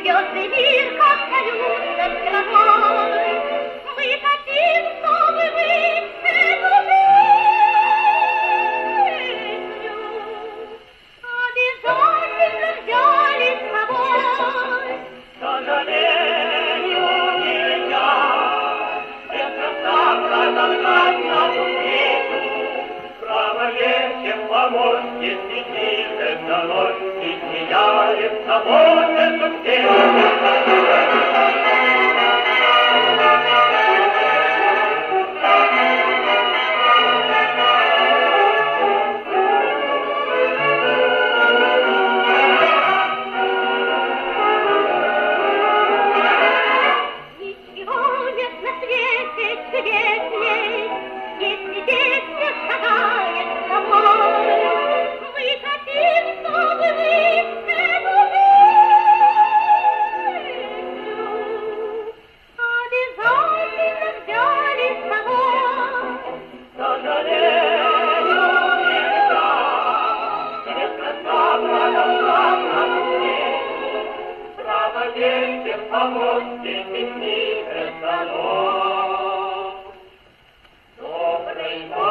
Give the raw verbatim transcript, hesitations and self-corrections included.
звездный мир, как салют над головой. Мы хотим, чтобы вы эту песню обязательно взяли с собой. К сожалению, нельзя без конца продолжать нашу песню. Право есть, чем помочь, если движется ночь, и сияет собой эту песню. Ничего нет на свете чудесней, если песня шагает с тобой. Мы хотим, чтобы вы эту песню обязательно взяли с собой. К сожалению, нельзя без конца продолжать нашу песню. Право есть, чем помочь, если движется ночь. Добрый